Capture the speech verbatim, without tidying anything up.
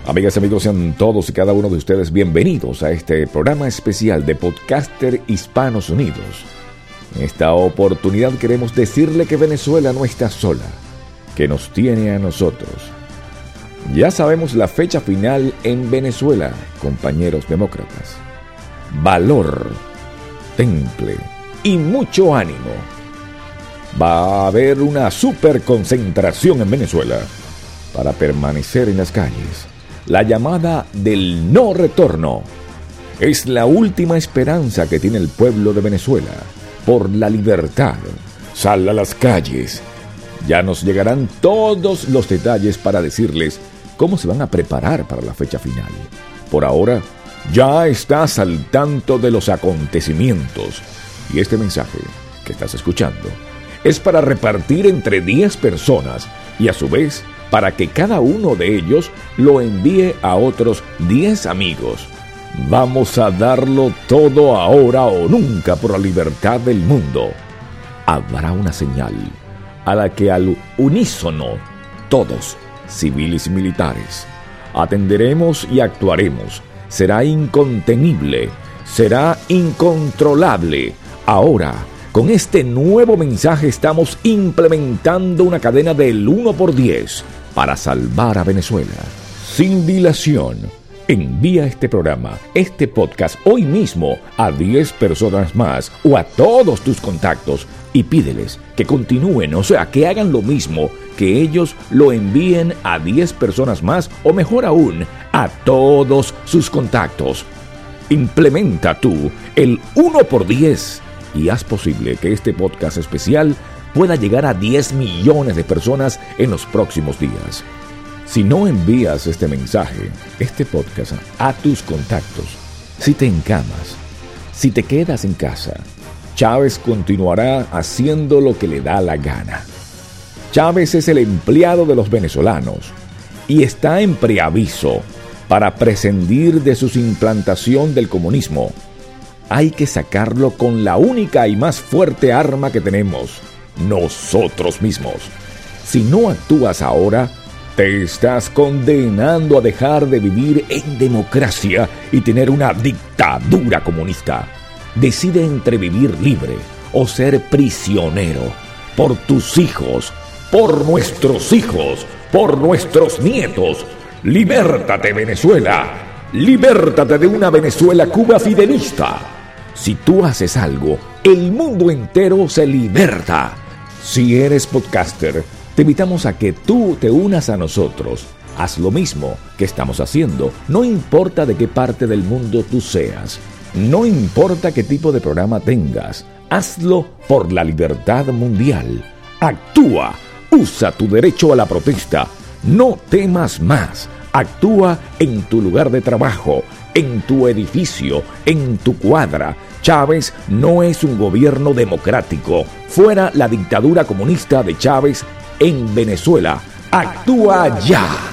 Amigas y amigos, sean todos y cada uno de ustedes bienvenidos a este programa especial de Podcaster Hispanos Unidos. En esta oportunidad queremos decirle que Venezuela no está sola, que nos tiene a nosotros. Ya sabemos la fecha final en Venezuela, compañeros demócratas. Valor, temple y mucho ánimo. Va a haber una superconcentración en Venezuela para permanecer en las calles. La llamada del no retorno es la última esperanza que tiene el pueblo de Venezuela por la libertad. Sal a las calles. Ya nos llegarán todos los detalles para decirles cómo se van a preparar para la fecha final. Por ahora, ya estás al tanto de los acontecimientos. Y este mensaje que estás escuchando es para repartir entre diez personas y a su vez para que cada uno de ellos lo envíe a otros diez amigos. Vamos a darlo todo ahora o nunca por la libertad del mundo. Habrá una señal a la que al unísono todos, civiles y militares, atenderemos y actuaremos. Será incontenible, será incontrolable. Ahora, con este nuevo mensaje estamos implementando una cadena del uno por diez para salvar a Venezuela. Sin dilación, envía este programa, este podcast hoy mismo a diez personas más o a todos tus contactos y pídeles que continúen, o sea, que hagan lo mismo, que ellos lo envíen a diez personas más o mejor aún, a todos sus contactos. Implementa tú el uno por diez y haz posible que este podcast especial pueda llegar a diez millones de personas en los próximos días. Si no envías este mensaje, este podcast, a tus contactos, si te encamas, si te quedas en casa, Chávez continuará haciendo lo que le da la gana. Chávez es el empleado de los venezolanos y está en preaviso para prescindir de su implantación del comunismo. Hay que sacarlo con la única y más fuerte arma que tenemos, nosotros mismos. Si no actúas ahora, te estás condenando a dejar de vivir en democracia y tener una dictadura comunista. Decide entre vivir libre o ser prisionero. Por tus hijos, por nuestros hijos, por nuestros nietos. Libértate, Venezuela. Libértate de una Venezuela Cuba fidelista. Si tú haces algo, el mundo entero se liberta. Si eres podcaster, te invitamos a que tú te unas a nosotros. Haz lo mismo que estamos haciendo. No importa de qué parte del mundo tú seas. No importa qué tipo de programa tengas. Hazlo por la libertad mundial. Actúa. Usa tu derecho a la protesta. No temas más. Actúa en tu lugar de trabajo, en tu edificio, en tu cuadra. Chávez no es un gobierno democrático. Fuera la dictadura comunista de Chávez en Venezuela. ¡Actúa ya!